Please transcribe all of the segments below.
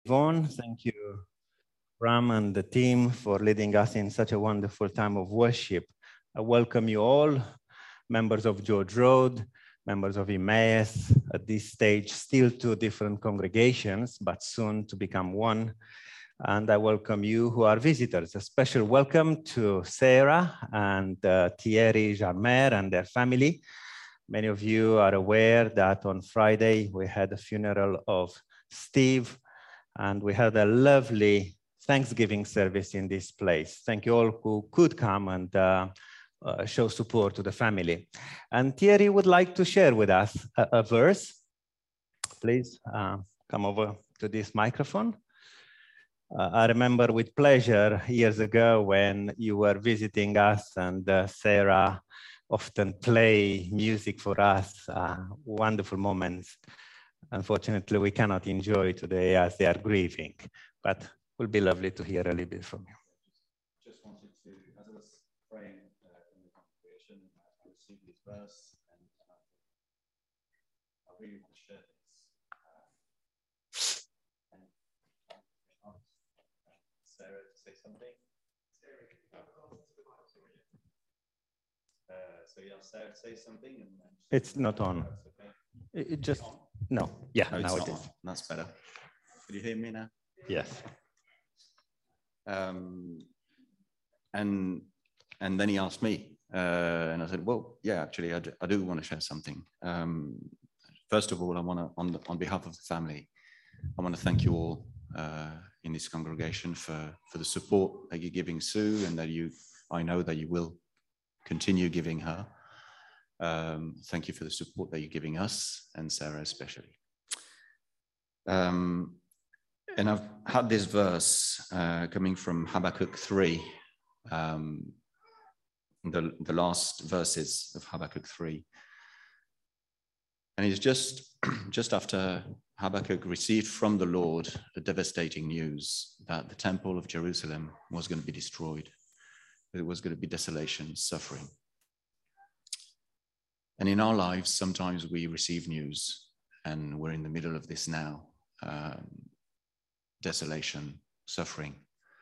Yvonne, thank you, Ram and the team, for leading us in such a wonderful time of worship. I welcome you all, members of George Road, members of Emmaus, at this stage, still two different congregations, but soon to become one. And I welcome you who are visitors. A special welcome to Sarah and Thierry Jarmer and their family. Many of you are aware that on Friday, we had a funeral of Steve, and we had a lovely Thanksgiving service in this place. Thank you all who could come and show support to the family. And Thierry would like to share with us a verse. Please come over to this microphone. I remember with pleasure years ago when you were visiting us and Sarah often play music for us, wonderful moments. Unfortunately, we cannot enjoy today as they are grieving, but it will be lovely to hear a little bit from you. Just wanted to, as I was praying in the congregation, I received this verse, and I really want to share this. And Sarah to say something. So yeah, Sarah say something. And it's not on. Okay. It just, no. Yeah, no, now it is. That's better. Can you hear me now? Yes. And then he asked me, and I said, well, yeah, actually, I do want to share something. First of all, I want to, on behalf of the family, I want to thank you all in this congregation for the support that you're giving Sue, and that I know that you will continue giving her. Thank you for the support that you're giving us, and Sarah especially. And I've had this verse coming from Habakkuk 3, the last verses of Habakkuk 3. And it's just after Habakkuk received from the Lord the devastating news that the temple of Jerusalem was going to be destroyed. That it was going to be desolation, suffering. And in our lives, sometimes we receive news, and we're in the middle of this now. Desolation, suffering.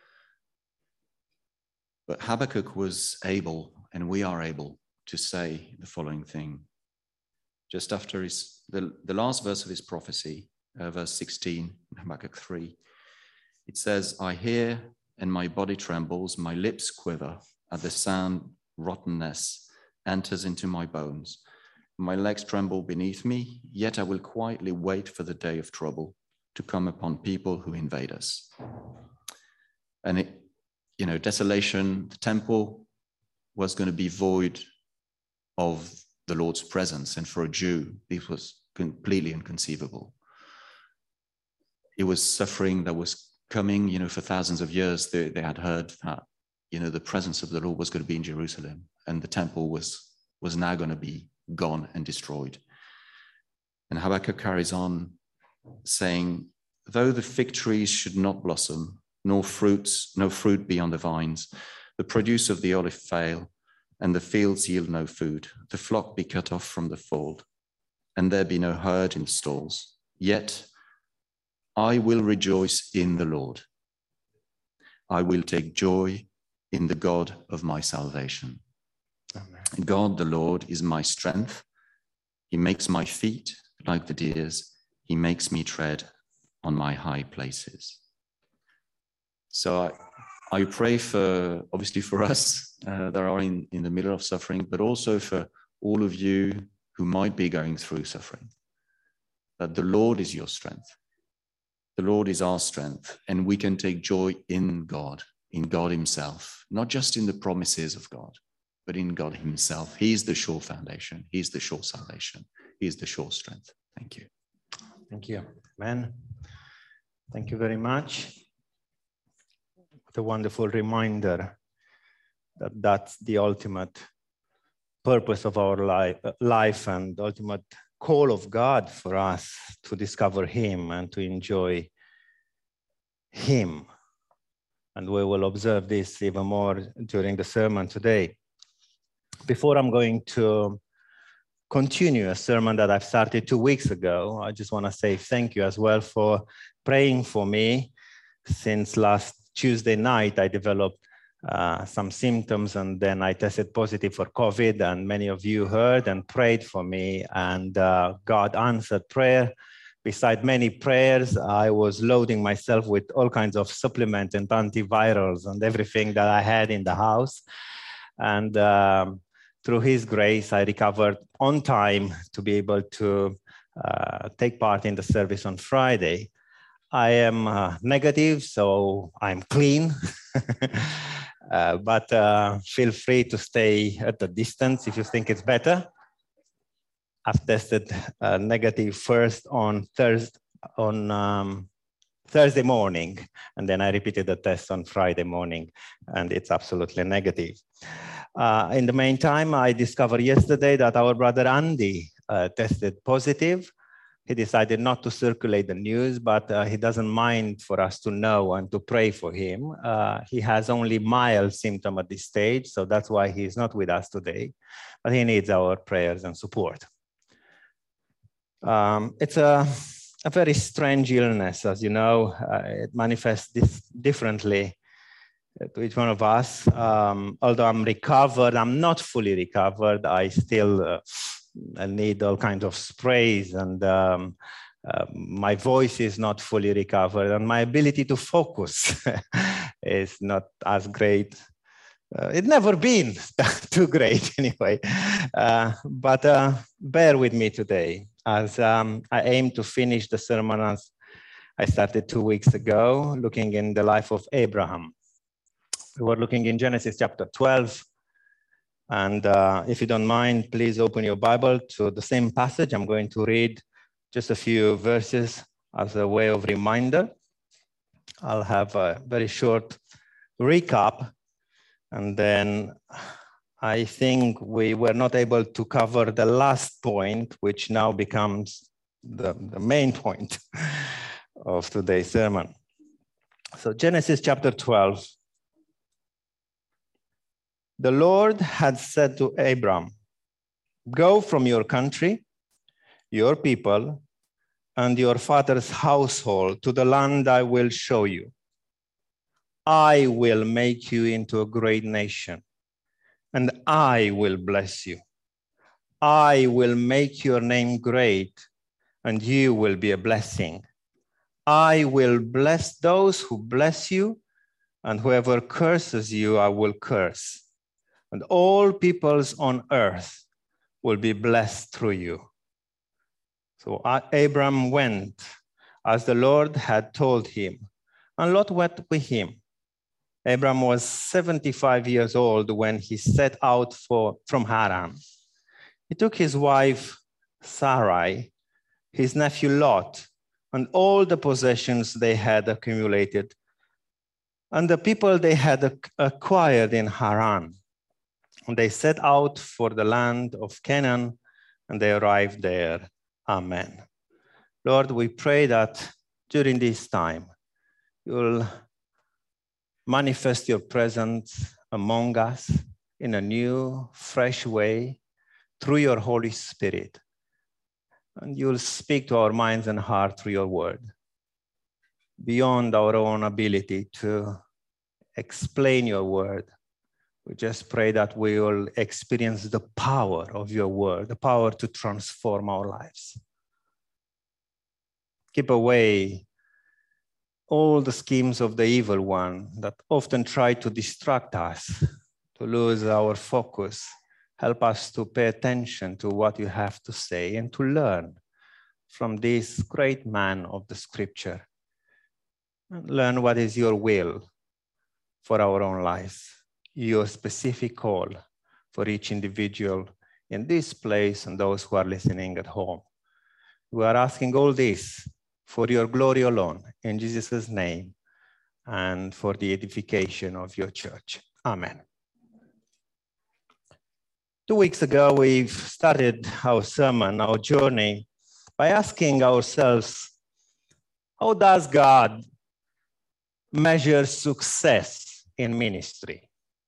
But Habakkuk was able, and we are able, to say the following thing. Just after the last verse of his prophecy, verse 16, in Habakkuk 3, it says, I hear and my body trembles, my lips quiver at the sound rottenness enters into my bones. My legs tremble beneath me, yet I will quietly wait for the day of trouble to come upon people who invade us. And desolation, the temple was going to be void of the Lord's presence. And for a Jew, this was completely inconceivable. It was suffering that was coming, for thousands of years. They had heard that, the presence of the Lord was going to be in Jerusalem, and the temple was now going to be gone and destroyed. And Habakkuk carries on saying, though the fig trees should not blossom, no fruit be on the vines, the produce of the olive fail, and the fields yield no food, the flock be cut off from the fold, and there be no herd in stalls, yet I will rejoice in the Lord. I will take joy in the God of my salvation. Amen. God, the Lord, is my strength. He makes my feet like the deer's. He makes me tread on my high places. So I pray obviously for us that are in the middle of suffering, but also for all of you who might be going through suffering, that the Lord is your strength. The Lord is our strength, and we can take joy in God himself, not just in the promises of God, but in God himself. He's the sure foundation. He's the sure salvation. He's the sure strength. Thank you. Thank you. Amen. Thank you very much. What a wonderful reminder that that's the ultimate purpose of our life and the ultimate call of God for us to discover him and to enjoy him. And we will observe this even more during the sermon today. Before I'm going to continue a sermon that I've started 2 weeks ago, I just want to say thank you as well for praying for me. Since last Tuesday night, I developed some symptoms, and then I tested positive for COVID, and many of you heard and prayed for me, and God answered prayer. Beside many prayers, I was loading myself with all kinds of supplements and antivirals and everything that I had in the house. And through His grace, I recovered on time to be able to take part in the service on Friday. I am negative, so I'm clean. But feel free to stay at a distance if you think it's better. I've tested negative first on Thursday morning, and then I repeated the test on Friday morning, and it's absolutely negative. In the meantime, I discovered yesterday that our brother Andy tested positive. He decided not to circulate the news, but he doesn't mind for us to know and to pray for him. He has only mild symptom at this stage, so that's why he's not with us today, but he needs our prayers and support. It's a very strange illness, as you know. It manifests differently to each one of us. Although I'm recovered, I'm not fully recovered. I still need all kinds of sprays, and my voice is not fully recovered, and my ability to focus is not as great. It's never been too great anyway, but bear with me today as I aim to finish the sermon as I started 2 weeks ago, looking in the life of Abraham. We were looking in Genesis chapter 12. And if you don't mind, please open your Bible to the same passage. I'm going to read just a few verses as a way of reminder. I'll have a very short recap. And then I think we were not able to cover the last point, which now becomes the main point of today's sermon. So Genesis chapter 12. The Lord had said to Abram, "Go from your country, your people, and your father's household to the land I will show you. I will make you into a great nation, and I will bless you. I will make your name great, and you will be a blessing. I will bless those who bless you, and whoever curses you, I will curse. And all peoples on earth will be blessed through you." So Abram went as the Lord had told him, and Lot went with him. Abram was 75 years old when he set out from Haran. He took his wife Sarai, his nephew Lot, and all the possessions they had accumulated, and the people they had acquired in Haran. And they set out for the land of Canaan, and they arrived there. Amen. Lord, we pray that during this time, you'll manifest your presence among us in a new, fresh way through your Holy Spirit. And you'll speak to our minds and heart through your word, beyond our own ability to explain your word. We just pray that we will experience the power of your word, the power to transform our lives. Keep away all the schemes of the evil one that often try to distract us, to lose our focus. Help us to pay attention to what you have to say and to learn from this great man of the scripture. And learn what is your will for our own lives, your specific call for each individual in this place and those who are listening at home. We are asking all this for your glory alone, in Jesus' name, and for the edification of your church. Amen. 2 weeks ago, we've started our sermon, our journey, by asking ourselves, how does God measure success in ministry?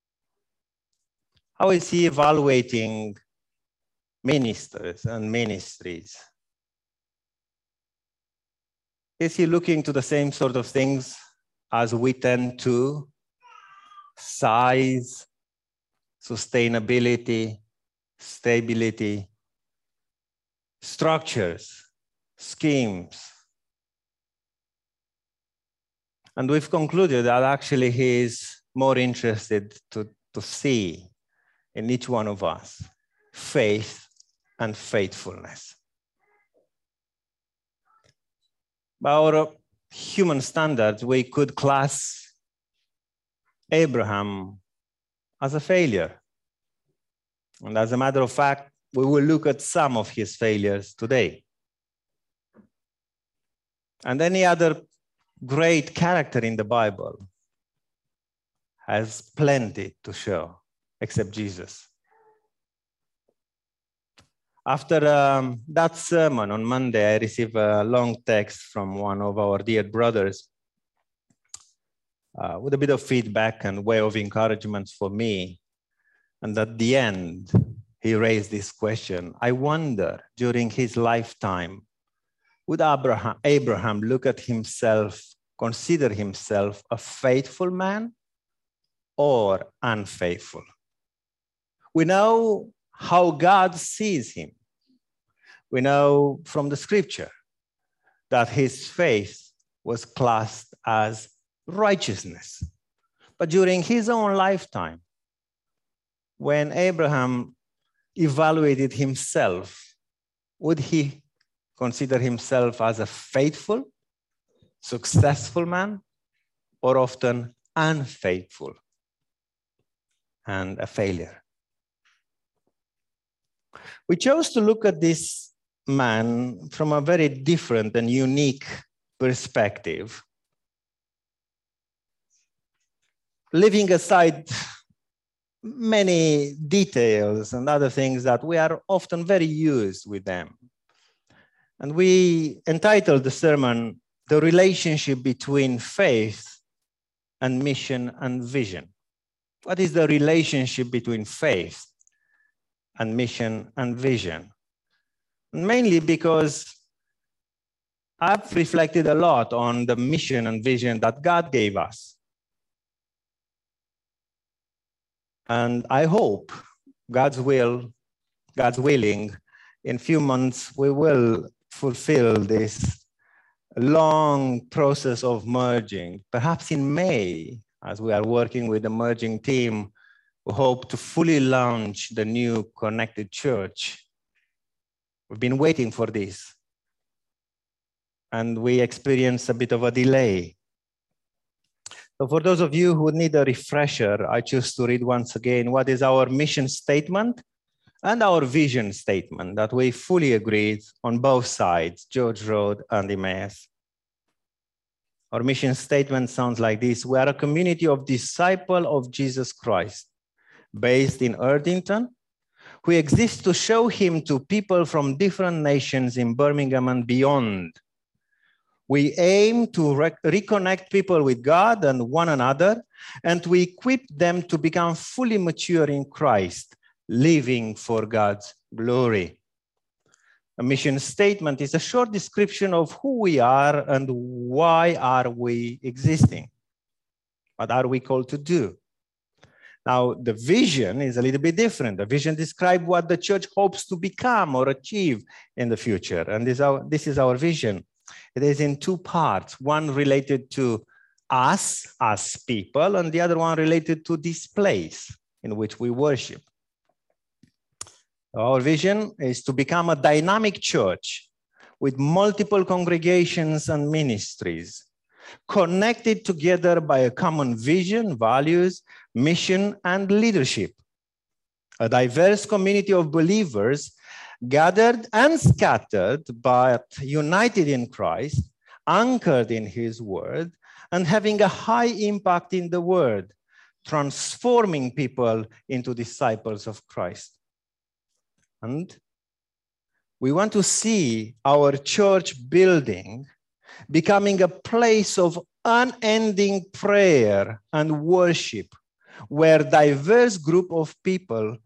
How is he evaluating ministers and ministries? Is he looking to the same sort of things as we tend to? Size, sustainability, stability, structures, schemes. And we've concluded that actually he is more interested to see in each one of us faith and faithfulness. By our human standards, we could class Abraham as a failure. And as a matter of fact, we will look at some of his failures today. And any other great character in the Bible has plenty to show, except Jesus. After that sermon on Monday, I received a long text from one of our dear brothers with a bit of feedback and way of encouragement for me. And at the end, he raised this question. I wonder, during his lifetime, would Abraham look at himself, consider himself a faithful man or unfaithful? We know how God sees him. We know from the scripture that his faith was classed as righteousness. But during his own lifetime, when Abraham evaluated himself, would he consider himself as a faithful, successful man, or often unfaithful and a failure? We chose to look at this man from a very different and unique perspective, leaving aside many details and other things that we are often very used with them. And we entitled the sermon, The Relationship Between Faith and Mission and Vision. What is the relationship between faith and mission and vision? Mainly because I've reflected a lot on the mission and vision that God gave us. And I hope, God's willing, in a few months, we will fulfill this long process of merging. Perhaps in May, as we are working with the merging team, we hope to fully launch the new Connected Church. We've been waiting for this. And we experienced a bit of a delay. So for those of you who need a refresher, I choose to read once again what is our mission statement and our vision statement that we fully agreed on both sides, George Road and Emmaus. Our mission statement sounds like this. We are a community of disciples of Jesus Christ, based in Erdington, who exist to show him to people from different nations in Birmingham and beyond. We aim to reconnect people with God and one another, and to equip them to become fully mature in Christ, living for God's glory. A mission statement is a short description of who we are and why are we existing. What are we called to do? Now, the vision is a little bit different. The vision describes what the church hopes to become or achieve in the future. And this is our vision. It is in two parts, one related to us as people, and the other one related to this place in which we worship. Our vision is to become a dynamic church with multiple congregations and ministries, connected together by a common vision, values, mission, and leadership. A diverse community of believers gathered and scattered, but united in Christ, anchored in his word, and having a high impact in the word, transforming people into disciples of Christ. And we want to see our church building becoming a place of unending prayer and worship, where diverse group of people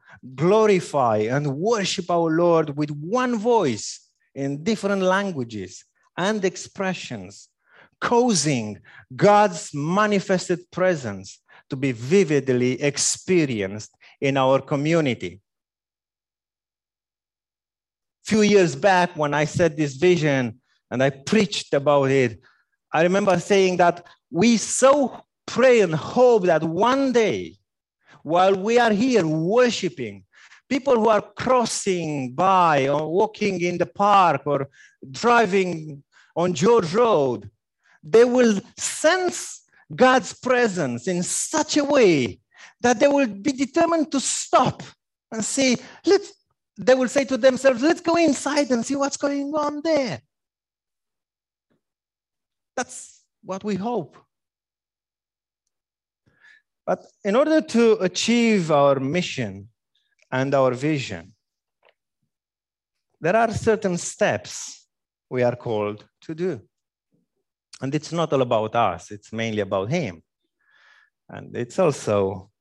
glorify and worship our Lord with one voice in different languages and expressions, causing God's manifested presence to be vividly experienced in our community. A few years back, when I set this vision and I preached about it, I remember saying that we so pray and hope that one day, while we are here worshiping, people who are crossing by or walking in the park or driving on George Road, they will sense God's presence in such a way that they will be determined to stop and say, they will say to themselves, let's go inside and see what's going on there. That's what we hope. But in order to achieve our mission and our vision, there are certain steps we are called to do. And it's not all about us, it's mainly about Him. And it's also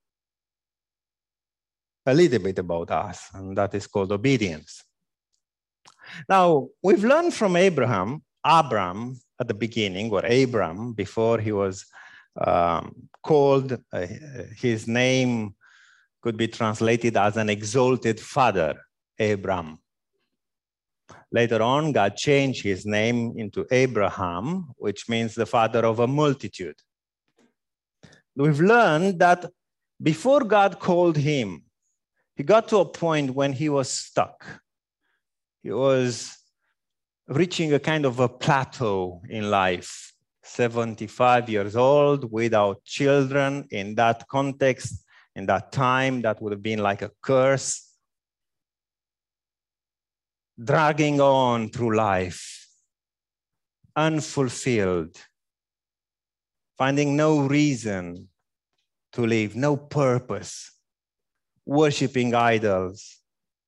a little bit about us, and that is called obedience. Now, we've learned from Abram at the beginning, or Abram, before he was called, his name could be translated as an exalted father, Abram. Later on, God changed his name into Abraham, which means the father of a multitude. We've learned that before God called him, he got to a point when he was stuck. He was reaching a kind of a plateau in life, 75 years old, without children. In that context, in that time, that would have been like a curse. Dragging on through life, unfulfilled, finding no reason to live, no purpose, worshiping idols.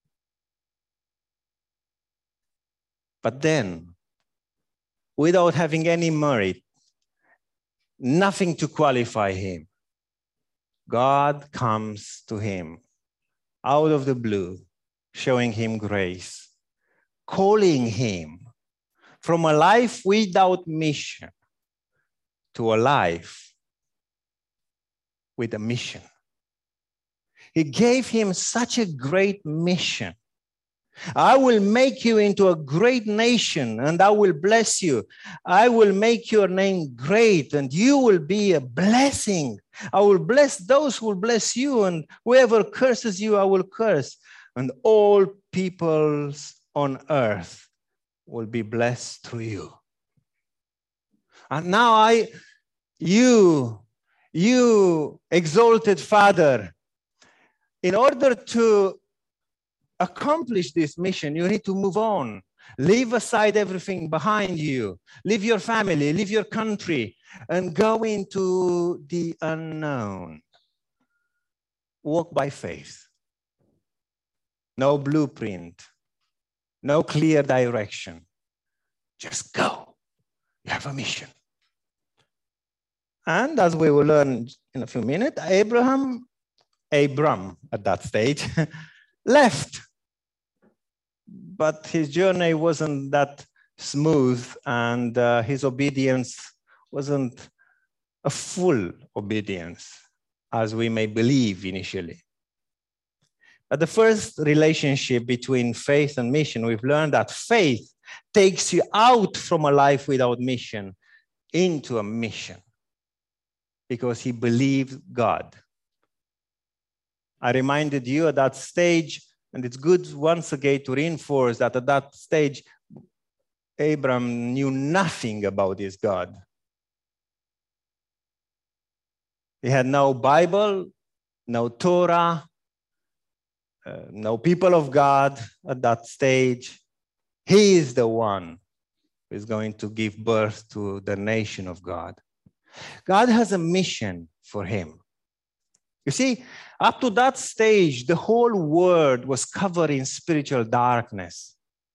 But then, without having any merit, nothing to qualify him, God comes to him out of the blue, showing him grace, calling him from a life without mission to a life with a mission. He gave him such a great mission. I will make you into a great nation, and I will bless you. I will make your name great, and you will be a blessing. I will bless those who will bless you, and whoever curses you, I will curse. And all peoples on earth will be blessed through you. And now you exalted Father, in order to accomplish this mission, you need to move on. Leave aside everything behind you. Leave your family, leave your country, and go into the unknown. Walk by faith. No blueprint. No clear direction. Just go. You have a mission. And as we will learn in a few minutes, Abram at that stage left. But his journey wasn't that smooth, and his obedience wasn't a full obedience, as we may believe initially. But the first relationship between faith and mission, we've learned that faith takes you out from a life without mission into a mission, because he believed God. I reminded you at that stage, and it's good once again to reinforce that at that stage, Abram knew nothing about his God. He had no Bible, no Torah, no people of God at that stage. He is the one who is going to give birth to the nation of God. God has a mission for him. You see, up to that stage, the whole world was covered in spiritual darkness.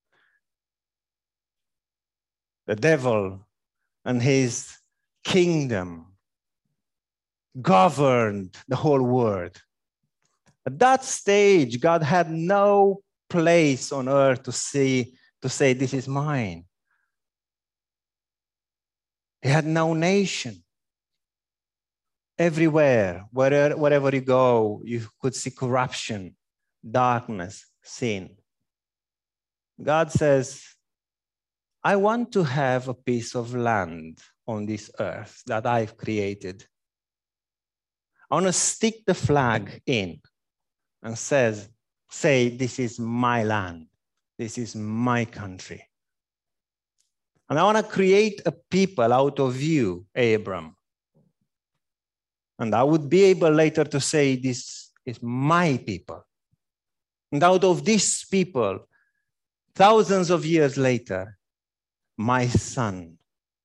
The devil and his kingdom governed the whole world. At that stage, God had no place on earth to say, this is mine. He had no nation. Everywhere, wherever you go, you could see corruption, darkness, sin. God says, I want to have a piece of land on this earth that I've created. I want to stick the flag in and say, this is my land. This is my country. And I want to create a people out of you, Abram. And I would be able later to say, this is my people. And out of these people, thousands of years later, my son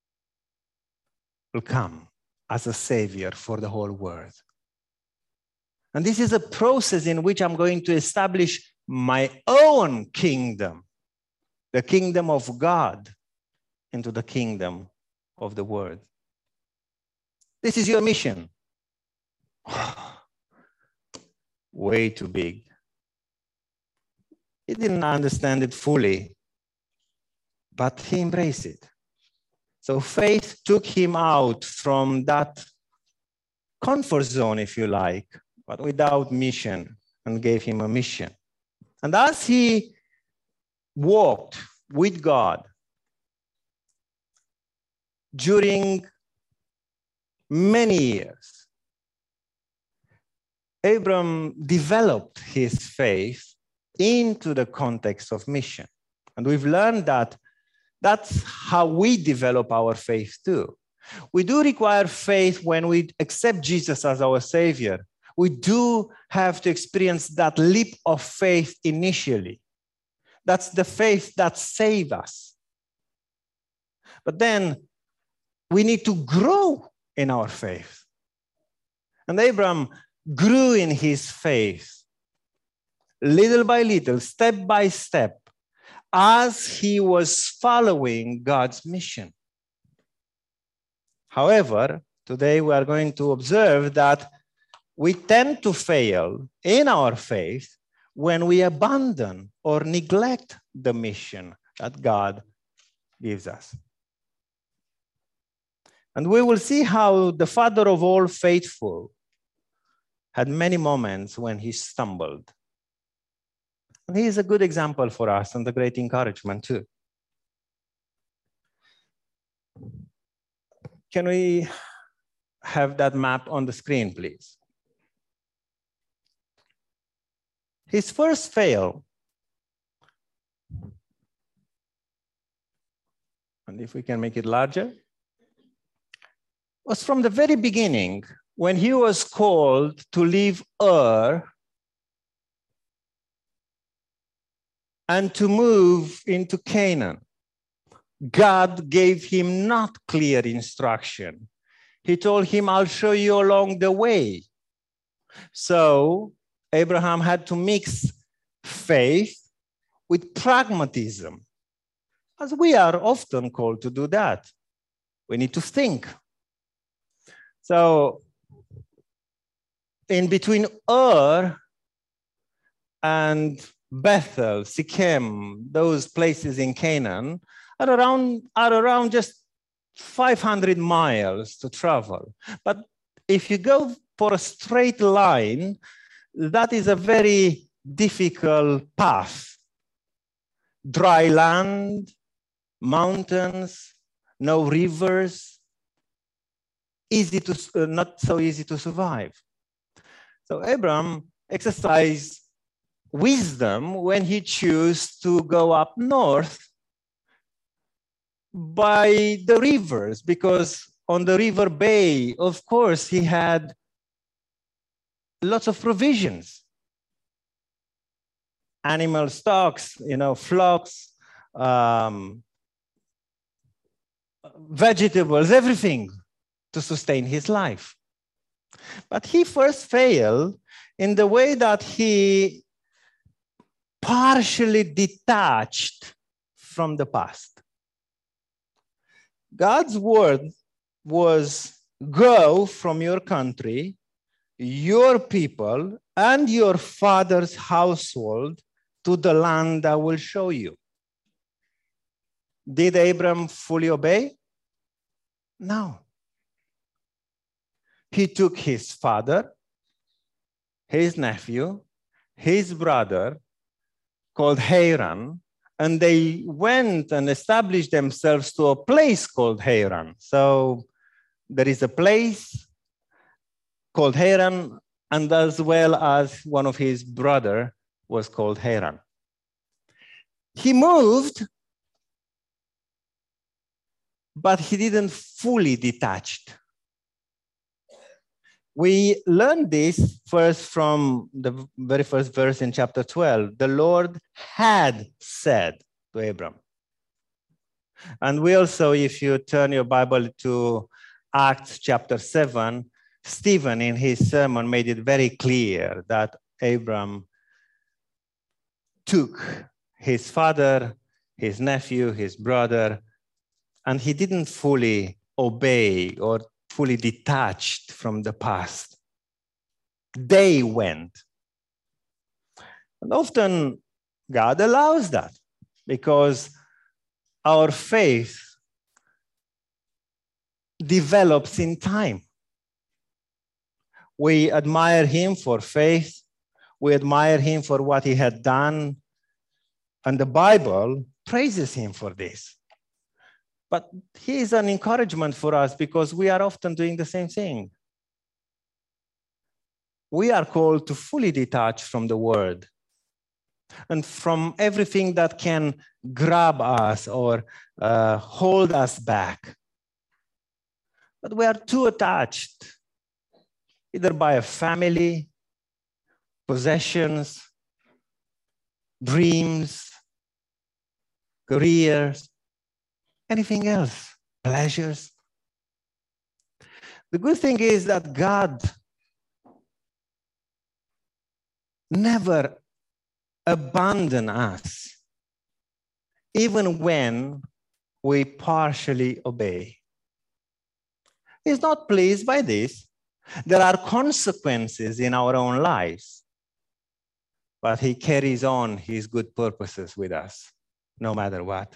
will come as a savior for the whole world. And this is a process in which I'm going to establish my own kingdom, the kingdom of God, into the kingdom of the world. This is your mission. Way too big. He didn't understand it fully, but he embraced it. So faith took him out from that comfort zone, if you like, but without mission, and gave him a mission. And as he walked with God during many years, Abram developed his faith into the context of mission. And we've learned that that's how we develop our faith too. We do require faith when we accept Jesus as our Savior. We do have to experience that leap of faith initially. That's the faith that saves us. But then we need to grow in our faith. And Abram grew in his faith, little by little, step by step, as he was following God's mission. However, today we are going to observe that we tend to fail in our faith when we abandon or neglect the mission that God gives us. And we will see how the father of all faithful had many moments when he stumbled. And he is a good example for us and a great encouragement too. Can we have that map on the screen, please? His first fail, and if we can make it larger, was from the very beginning when he was called to leave Ur and to move into Canaan. God gave him not clear instruction. He told him, I'll show you along the way. So Abraham had to mix faith with pragmatism, as we are often called to do that. We need to think. So in between Ur and Bethel, Shechem, those places in Canaan, are around just 500 miles to travel. But if you go for a straight line, that is a very difficult path. Dry land, mountains, no rivers, not so easy to survive. So Abram exercised wisdom when he chose to go up north by the rivers, because on the river bay, of course, he had lots of provisions. Animal stocks, flocks, vegetables, everything to sustain his life. But he first failed in the way that he partially detached from the past. God's word was, go from your country, your people, and your father's household to the land I will show you. Did Abram fully obey? No. He took his father, his nephew, his brother, called Haran, and they went and established themselves to a place called Haran. So there is a place called Haran, and as well as one of his brother was called Haran. He moved, but he didn't fully detached. We learned this first from the very first verse in chapter 12. The Lord had said to Abram. And we also, if you turn your Bible to Acts chapter 7, Stephen in his sermon made it very clear that Abram took his father, his nephew, his brother, and he didn't fully obey or fully detached from the past. They went. And often God allows that because our faith develops in time. We admire him for faith. We admire him for what he had done. And the Bible praises him for this. But he is an encouragement for us because we are often doing the same thing. We are called to fully detach from the word and from everything that can grab us or hold us back. But we are too attached, either by a family, possessions, dreams, careers, anything else, pleasures. The good thing is that God never abandons us, even when we partially obey. He's not pleased by this. There are consequences in our own lives, but he carries on his good purposes with us, no matter what.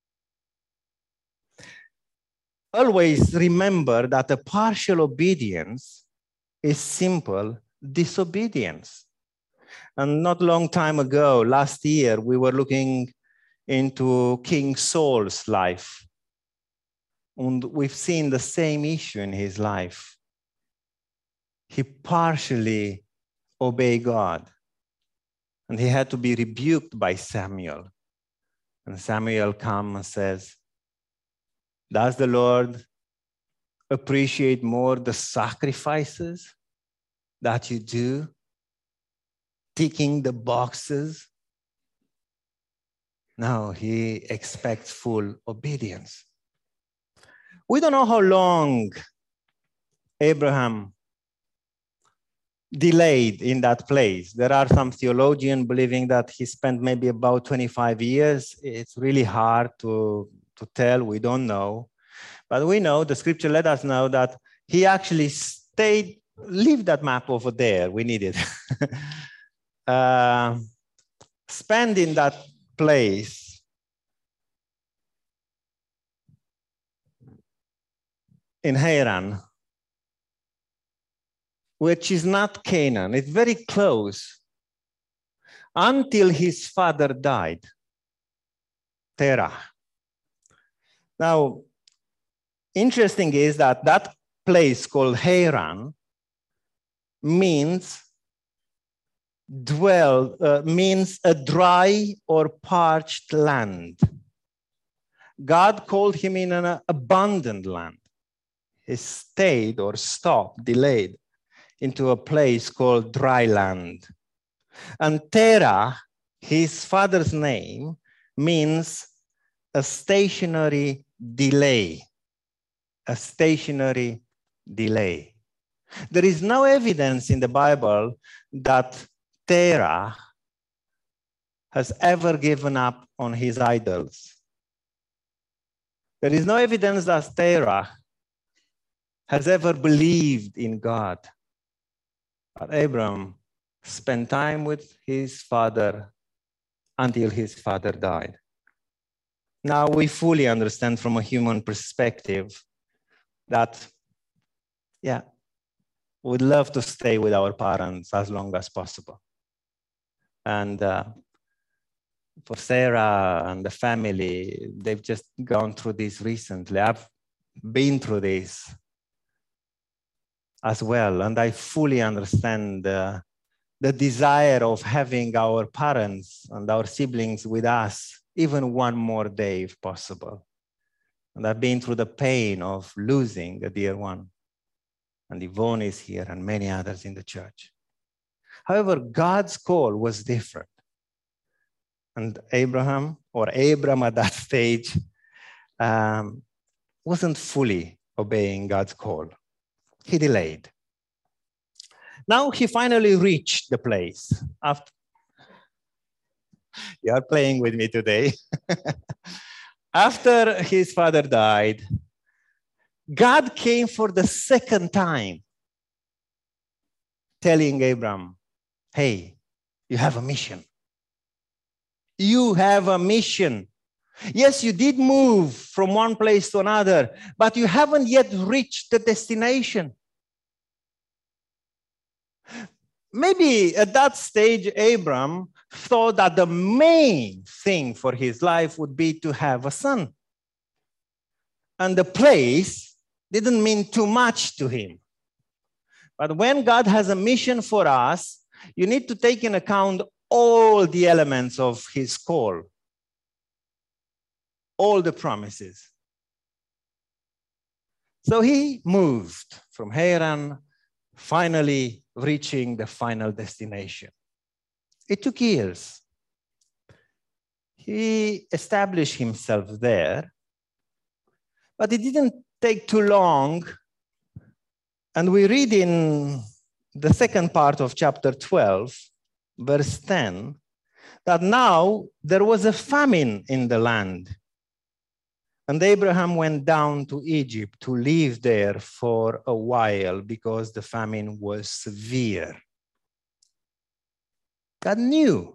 Always remember that a partial obedience is simple disobedience. And not a long time ago, last year, we were looking into King Saul's life. And we've seen the same issue in his life. He partially obeyed God. And he had to be rebuked by Samuel. And Samuel comes and says, does the Lord appreciate more the sacrifices that you do, ticking the boxes? No, he expects full obedience. We don't know how long Abraham delayed in that place. There are some theologians believing that he spent maybe about 25 years. It's really hard to tell. We don't know. But we know, the scripture let us know that he actually stayed, leave that map over there. We need it. Spend in that place in Haran, which is not Canaan. It's very close, until his father died, Terah. Now, interesting is that that place called Haran means means a dry or parched land. God called him in an abundant land. He stayed or stopped, delayed into a place called dry land. And Terah, his father's name, means a stationary delay. A stationary delay. There is no evidence in the Bible that Terah has ever given up on his idols. There is no evidence that Terah has ever believed in God. But Abram spent time with his father until his father died. Now we fully understand from a human perspective that, yeah, would love to stay with our parents as long as possible. And for Sarah and the family, they've just gone through this recently. I've been through this as well, and I fully understand the desire of having our parents and our siblings with us even one more day if possible. And I've been through the pain of losing a dear one. And Yvonne is here and many others in the church. However, God's call was different. And Abram at that stage wasn't fully obeying God's call. He delayed. Now he finally reached the place. You are playing with me today. After his father died, God came for the second time, telling Abram, hey, you have a mission. You have a mission. Yes, you did move from one place to another, but you haven't yet reached the destination. Maybe at that stage, Abram thought that the main thing for his life would be to have a son. And the place didn't mean too much to him. But when God has a mission for us, you need to take in account all the elements of his call, all the promises. So he moved from Haran, finally reaching the final destination. It took years. He established himself there, but it didn't take too long. And we read in the second part of chapter 12, verse 10, that now there was a famine in the land. And Abraham went down to Egypt to live there for a while because the famine was severe. God knew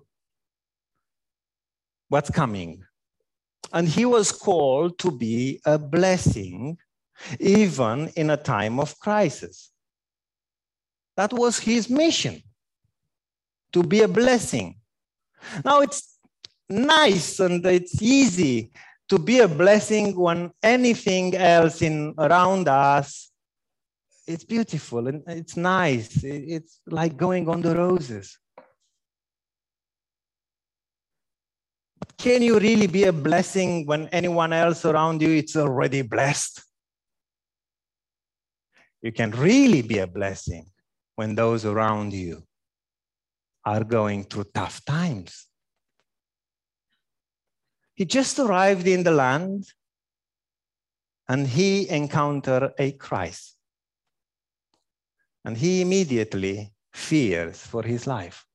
what's coming. And he was called to be a blessing, even in a time of crisis. That was his mission, to be a blessing. Now it's nice and it's easy to be a blessing when anything else around us, it's beautiful and it's nice. It's like going on the roses. But can you really be a blessing when anyone else around you is already blessed? You can really be a blessing when those around you are going through tough times. He just arrived in the land and he encountered a crisis. And he immediately fears for his life.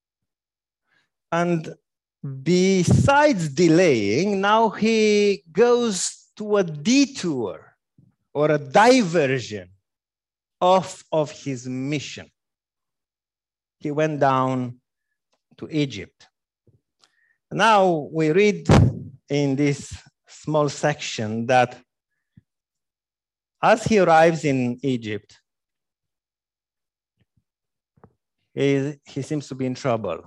And besides delaying, now he goes to a detour or a diversion of his mission. He went down to Egypt. Now we read in this small section that as he arrives in Egypt, he seems to be in trouble.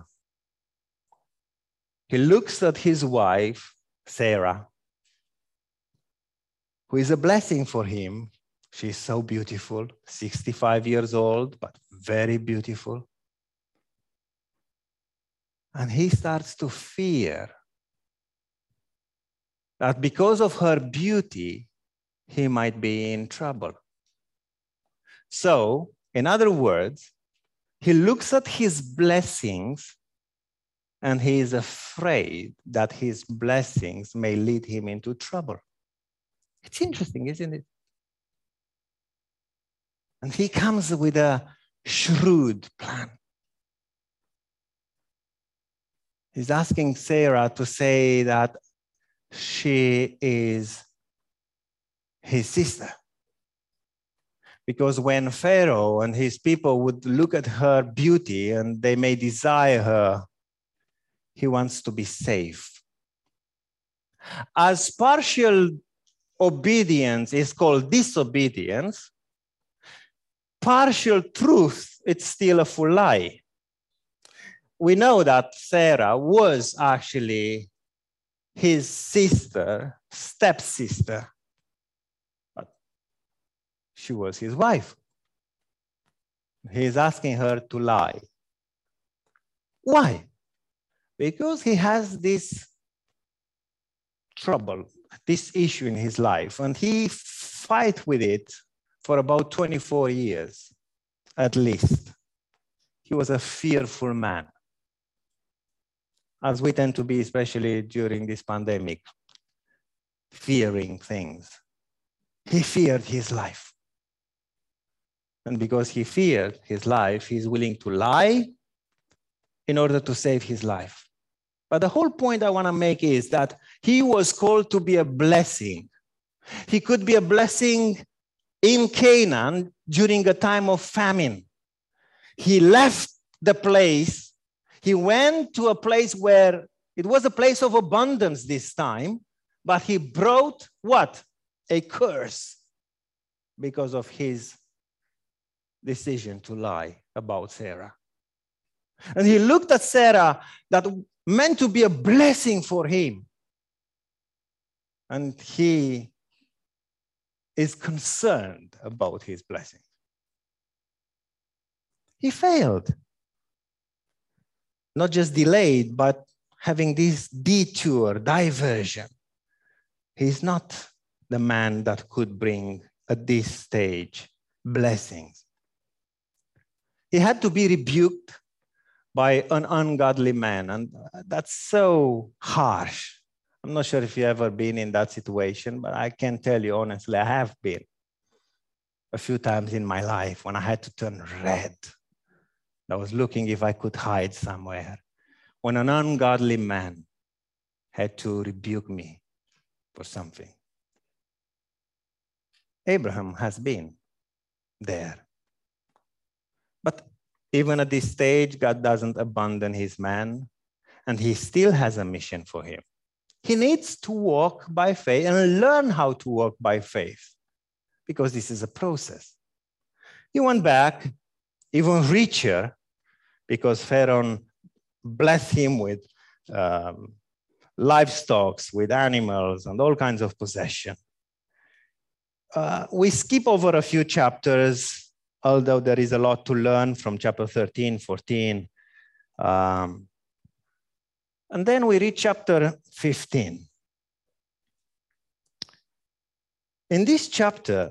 He looks at his wife, Sarah, who is a blessing for him. She's so beautiful, 65 years old, but very beautiful. And he starts to fear that because of her beauty, he might be in trouble. So, in other words, he looks at his blessings and he is afraid that his blessings may lead him into trouble. It's interesting, isn't it? And he comes with a shrewd plan. He's asking Sarah to say that she is his sister. Because when Pharaoh and his people would look at her beauty and they may desire her, he wants to be safe. As partial obedience is called disobedience, partial truth, it's still a full lie. We know that Sarah was actually his sister, stepsister, but she was his wife. He's asking her to lie. Why? Because he has this trouble, this issue in his life, and he fights with it for about 24 years, at least. He was a fearful man, as we tend to be, especially during this pandemic, fearing things. He feared his life. And because he feared his life, he's willing to lie in order to save his life. But the whole point I want to make is that he was called to be a blessing. He could be a blessing in Canaan during a time of famine. He left the place. He went to a place where it was a place of abundance this time, but he brought what? A curse because of his decision to lie about Sarah. And he looked at Sarah that meant to be a blessing for him. And he is concerned about his blessing. He failed. Not just delayed, but having this detour, diversion. He's not the man that could bring at this stage blessings. He had to be rebuked by an ungodly man, and that's so harsh. I'm not sure if you've ever been in that situation, but I can tell you honestly, I have been a few times in my life when I had to turn red. I was looking if I could hide somewhere, when an ungodly man had to rebuke me for something. Abraham has been there. But even at this stage, God doesn't abandon his man, and he still has a mission for him. He needs to walk by faith and learn how to walk by faith, because this is a process. He went back even richer, because Pharaoh blessed him with livestock, with animals, and all kinds of possession. We skip over a few chapters, although there is a lot to learn from chapter 13, 14. And then we reach chapter 15. In this chapter,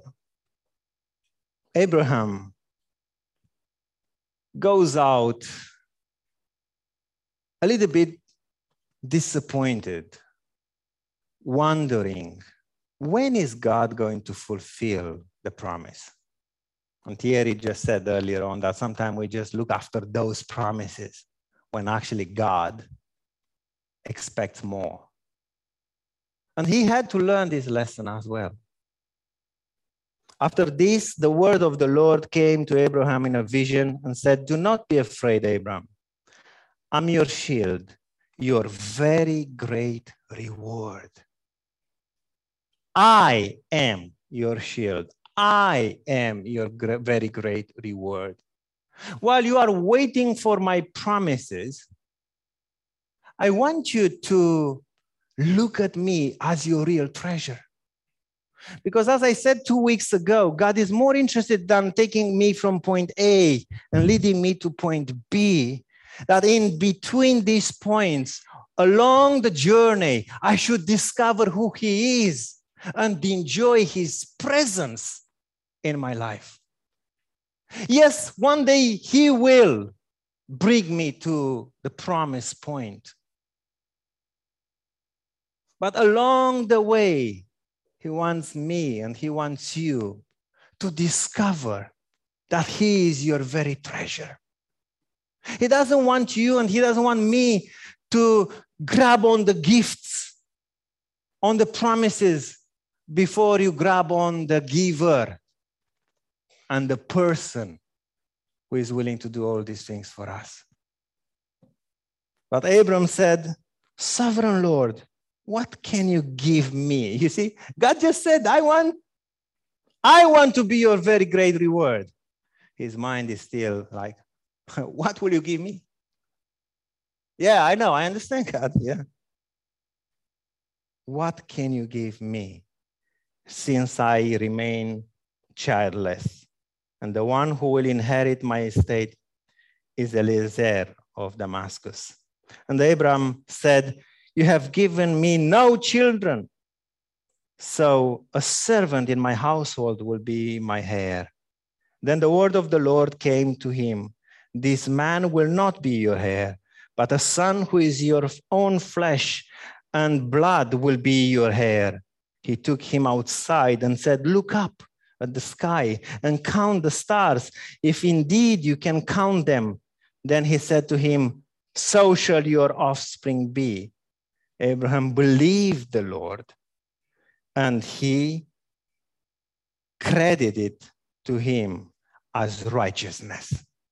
Abraham goes out a little bit disappointed, wondering, when is God going to fulfill the promise? And Thierry just said earlier on that sometimes we just look after those promises when actually God expects more. And he had to learn this lesson as well. After this, the word of the Lord came to Abraham in a vision and said, "Do not be afraid, Abraham. I'm your shield, your very great reward. I am your shield. I am your very great reward. While you are waiting for my promises, I want you to look at me as your real treasure. Because as I said 2 weeks ago, God is more interested than taking me from point A and leading me to point B, that in between these points, along the journey, I should discover who he is and enjoy his presence in my life. Yes, one day he will bring me to the promised point. But along the way, he wants me and he wants you to discover that he is your very treasure. He doesn't want you and he doesn't want me to grab on the gifts, on the promises, before you grab on the giver and the person who is willing to do all these things for us. But Abram said, "Sovereign Lord, what can you give me? You see, God just said, I want to be your very great reward. His mind is still like, what will you give me? Yeah, I know, I understand, God, yeah. What can you give me since I remain childless? And the one who will inherit my estate is Eliezer of Damascus. And Abraham said, you have given me no children, so a servant in my household will be my heir. Then the word of the Lord came to him, this man will not be your heir, but a son who is your own flesh and blood will be your heir. He took him outside and said, look up at the sky and count the stars, if indeed you can count them. Then he said to him, so shall your offspring be. Abraham believed the Lord, and he credited to him as righteousness.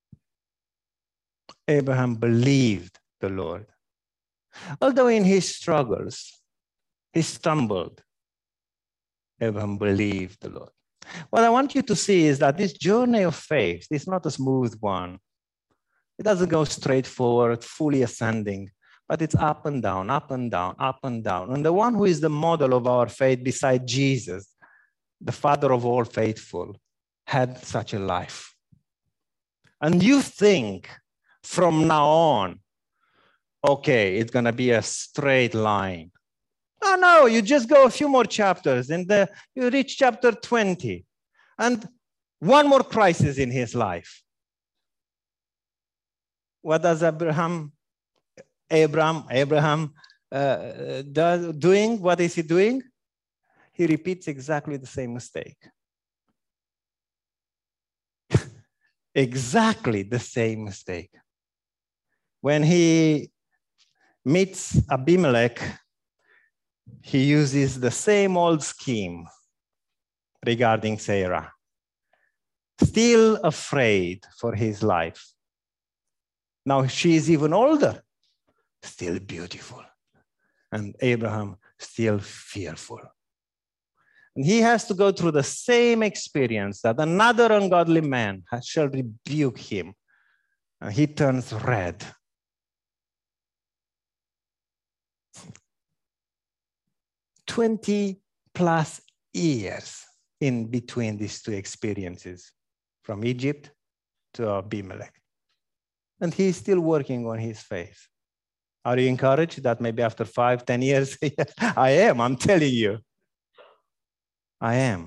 Abraham believed the Lord. Although in his struggles, he stumbled, Abraham believed the Lord. What I want you to see is that this journey of faith is not a smooth one. It doesn't go straight forward, fully ascending, but it's up and down, up and down, up and down. And the one who is the model of our faith beside Jesus, the father of all faithful, had such a life. And you think from now on, okay, it's going to be a straight line. Oh, no, you just go a few more chapters and you reach chapter 20 and one more crisis in his life. What does Abraham doing? What is he doing? He repeats exactly the same mistake. Exactly the same mistake. When he meets Abimelech, he uses the same old scheme regarding Sarah. Still afraid for his life. Now she is even older, still beautiful. And Abraham still fearful. And he has to go through the same experience that another ungodly man shall rebuke him. And he turns red. +20 years in between these two experiences, from Egypt to Abimelech. And he's still working on his faith. Are you encouraged that maybe after 5-10 years? I am, I'm telling you. I am.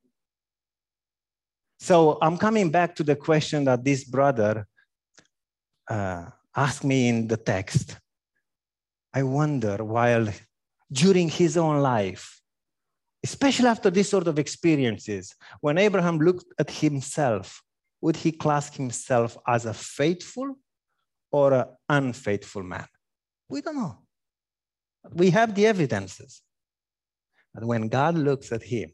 So I'm coming back to the question that this brother asked me in the text. I wonder, while during his own life, especially after this sort of experiences, when Abraham looked at himself, would he class himself as a faithful or an unfaithful man? We don't know. We have the evidences. But when God looks at him,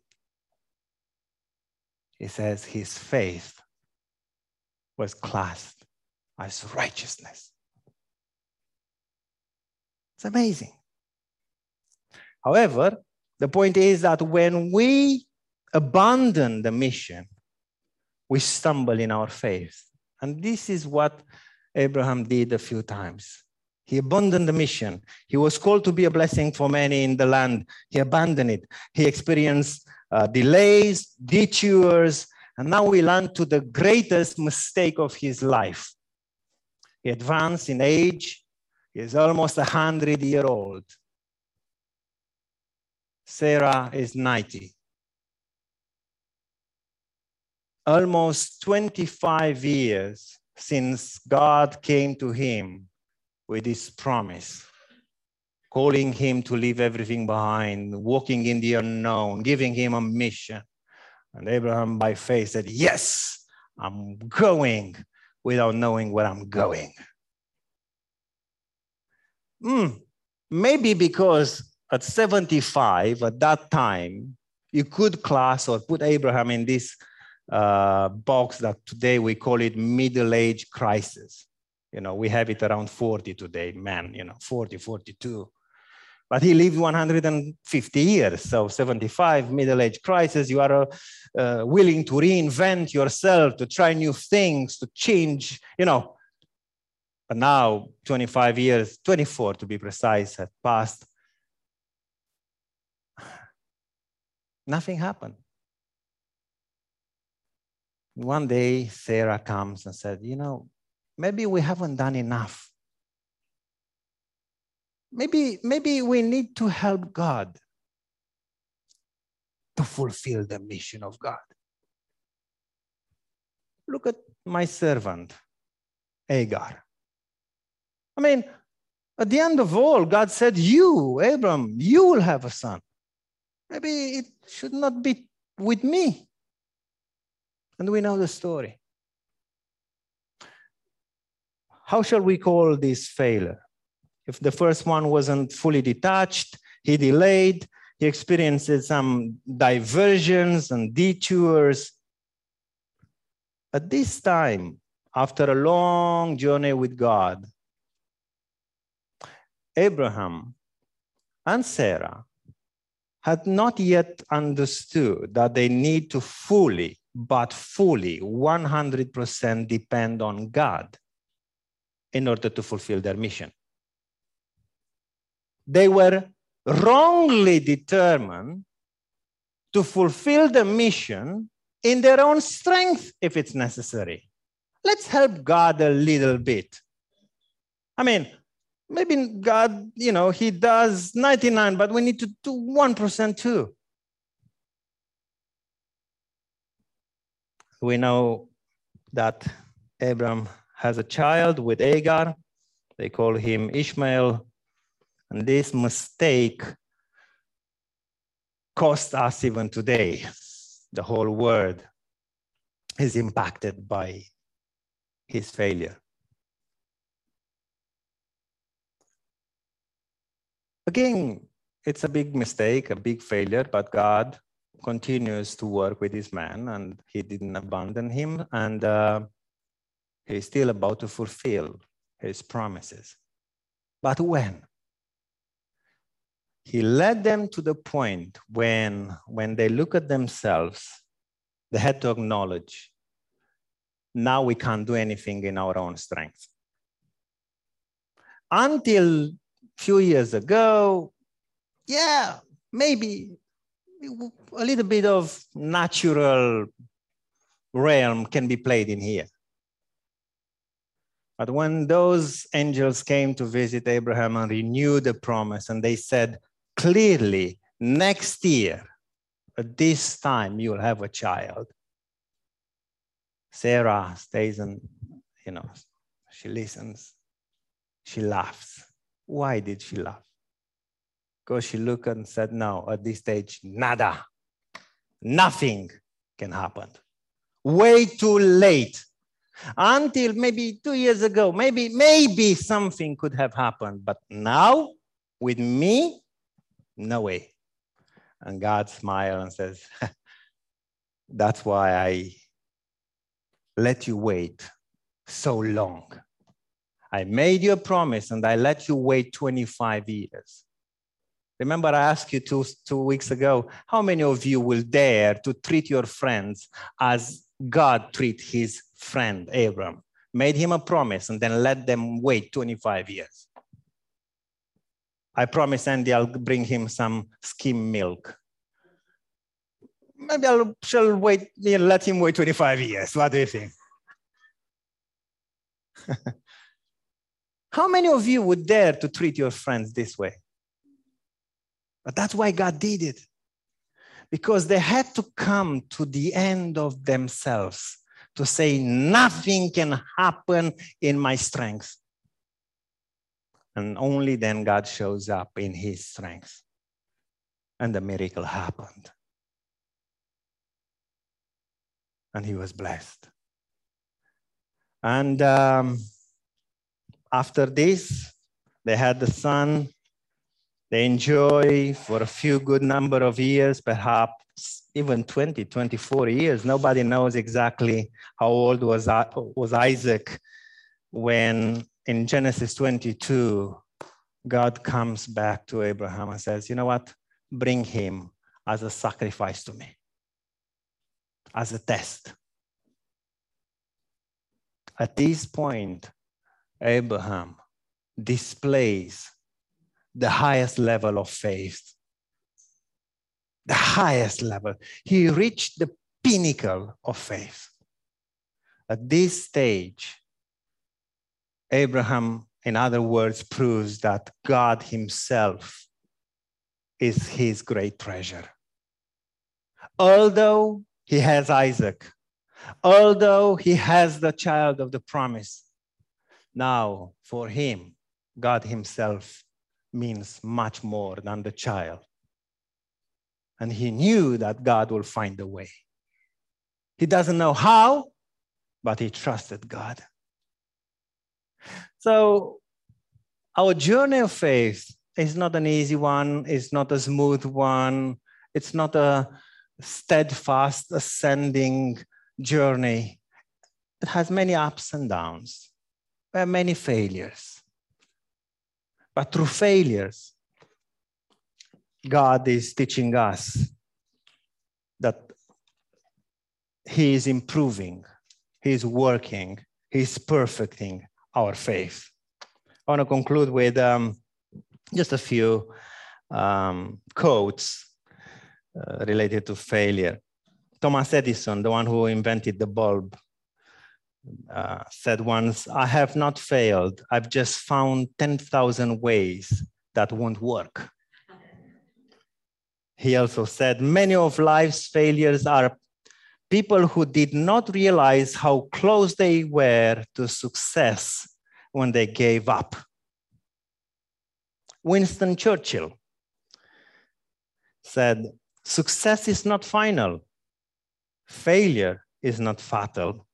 he says his faith was classed as righteousness. It's amazing. However, the point is that when we abandon the mission, we stumble in our faith. And this is what Abraham did a few times. He abandoned the mission. He was called to be a blessing for many in the land. He abandoned it. He experienced delays, detours, and now we learn to the greatest mistake of his life. He advanced in age. He is almost 100-year-old. Sarah is 90. Almost 25 years since God came to him with his promise, calling him to leave everything behind, walking in the unknown, giving him a mission. And Abraham, by faith, said, yes, I'm going, without knowing where I'm going. Maybe because at 75, at that time, you could class or put Abraham in this box that today we call it middle-age crisis. You know, we have it around 40 today, man, 40, 42. But he lived 150 years, so 75, middle-age crisis. You are willing to reinvent yourself, to try new things, to change, you know. But now, 25 years, 24 to be precise, have passed. Nothing happened. One day, Sarah comes and said, you know, maybe we haven't done enough. Maybe we need to help God to fulfill the mission of God. Look at my servant, Hagar. I mean, at the end of all, God said, you, Abram, you will have a son. Maybe it should not be with me. And we know the story. How shall we call this failure? If the first one wasn't fully detached, he delayed, he experienced some diversions and detours. At this time, after a long journey with God, Abraham and Sarah had not yet understood that they need to fully, 100% depend on God in order to fulfill their mission. They were wrongly determined to fulfill the mission in their own strength if it's necessary. Let's help God a little bit. I mean, maybe God, you know, he does 99, but we need to do 1% too. We know that Abram has a child with Hagar. They call him Ishmael. And this mistake cost us even today. The whole world is impacted by his failure. Again, it's a big mistake, a big failure, but God continues to work with this man, and he didn't abandon him, and he's still about to fulfill his promises. But when? He led them to the point when they look at themselves, they had to acknowledge, now we can't do anything in our own strength. Until a few years ago, yeah, maybe a little bit of natural realm can be played in here. But when those angels came to visit Abraham and renew the promise, and they said, clearly, next year, at this time, you'll have a child. Sarah stays and, you know, she listens. She laughs. Why did she laugh? Because she looked and said, no, at this stage, nada. Nothing can happen. Way too late. Until maybe 2 years ago, maybe something could have happened. But now, with me, no way. And God smiles and says, that's why I let you wait so long. I made you a promise and I let you wait 25 years. Remember, I asked you two weeks ago, how many of you will dare to treat your friends as God treated his friend, Abram? Made him a promise and then let them wait 25 years. I promised Andy I'll bring him some skim milk. Maybe I shall wait, let him wait 25 years. What do you think? How many of you would dare to treat your friends this way? But that's why God did it. Because they had to come to the end of themselves to say, nothing can happen in my strength. And only then God shows up in his strength. And the miracle happened. And he was blessed. And after this, they had the son. They enjoy for a few good number of years, perhaps even 20, 24 years. Nobody knows exactly how old was Isaac when in Genesis 22, God comes back to Abraham and says, you know what? Bring him as a sacrifice to me, as a test. At this point, Abraham displays the highest level of faith. The highest level. He reached the pinnacle of faith. At this stage, Abraham, in other words, proves that God himself is his great treasure. Although he has Isaac, although he has the child of the promise, now for him, God himself means much more than the child. And he knew that God will find a way. He doesn't know how, but he trusted God. So our journey of faith is not an easy one. It's not a smooth one. It's not a steadfast ascending journey. It has many ups and downs. There are many failures. But through failures, God is teaching us that he is improving, he is working, he is perfecting our faith. I want to conclude with just a few quotes related to failure. Thomas Edison, the one who invented the bulb, said once, "I have not failed. I've just found 10,000 ways that won't work." He also said, "Many of life's failures are people who did not realize how close they were to success when they gave up." Winston Churchill said, "Success is not final. Failure is not fatal.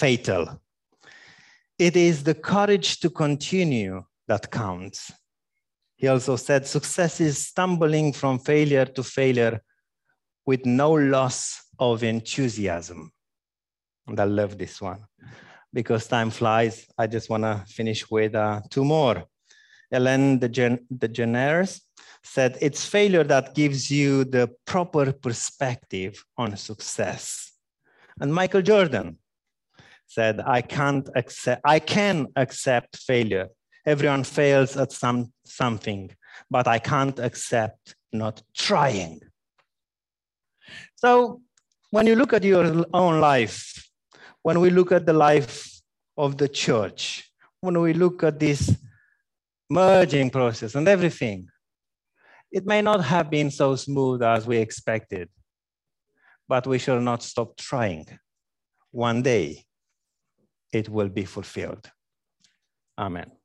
It is the courage to continue that counts." He also said, "Success is stumbling from failure to failure with no loss of enthusiasm." And I love this one. Because time flies, I just want to finish with two more. Ellen DeGeneres said, "It's failure that gives you the proper perspective on success." And Michael Jordan said, I can accept failure. Everyone fails at something, but I can't accept not trying. So when you look at your own life, when we look at the life of the church, when we look at this merging process and everything, it may not have been so smooth as we expected, but we shall not stop trying. One day, it will be fulfilled. Amen.